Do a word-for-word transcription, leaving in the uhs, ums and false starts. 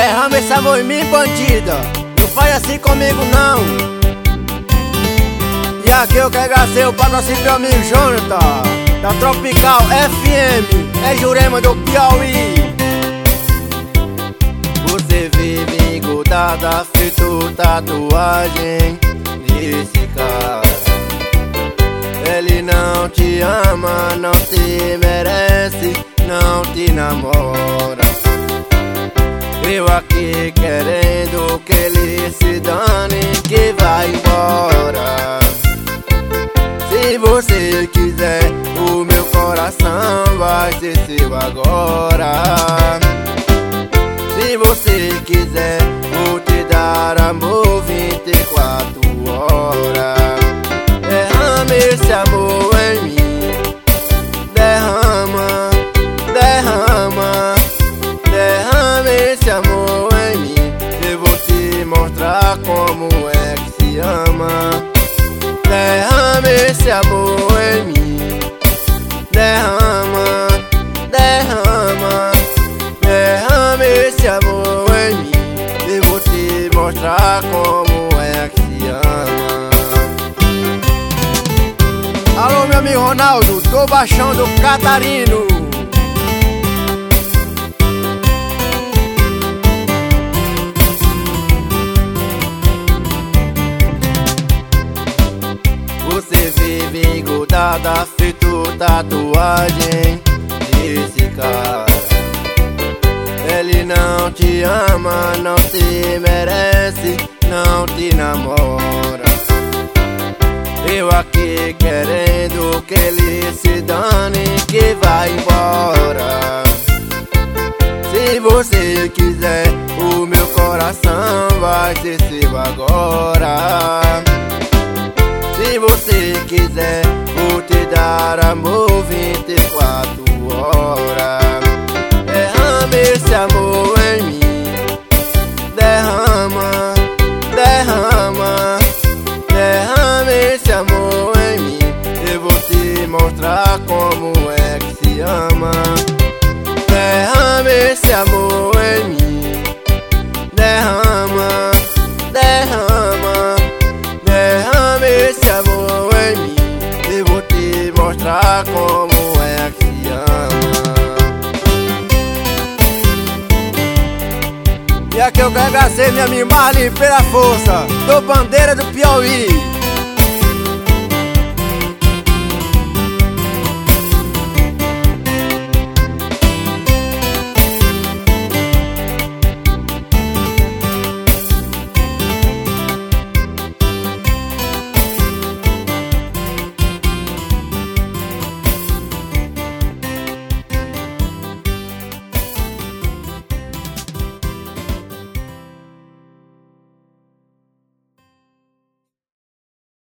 Derrama esse amor em mim, bandida. Não faz assim comigo, não. E aqui eu quero agradecer o patrocínio do meu amigo Jonathan, da Tropical F M, é Jurema do Piauí. Você vive engodada, feito tatuagem desse cara. Ele não te ama, não te merece, não te namora. Eu aqui querendo que ele se dane, que vai embora. Se você quiser, o meu coração vai ser seu agora. Se você quiser, vou te dar amor vinte e quatro horas. Derrama esse amor em mim. Derrama, derrama, derrama esse amor em mim. Eu vou te mostrar como é que se ama. Derrama esse amor em mim. Derrama, derrama, derrama esse amor em mim. Eu vou te mostrar como é que se ama. Alô, meu amigo Ronaldo, do Baixão do Catarino. Você vive engodada, feito tatuagem desse cara. Ele não te ama, não te merece, não te namora. Eu aqui querendo que ele se dane, que vai embora. Se você quiser, o meu coração vai ser seu agora. Se você quiser, vou te dar amor vinte e quatro horas. Derrama esse amor em mim. Derrama, derrama, derrama esse amor em mim. Eu vou te mostrar como é que se ama. Derrama esse amor em mim. Derrama, derrama, derrama esse amor em mim. Eu vou te mostrar como é que se ama. E aqui eu quero agradecer minha amiga Marli pela força, do Bandeira do Piauí.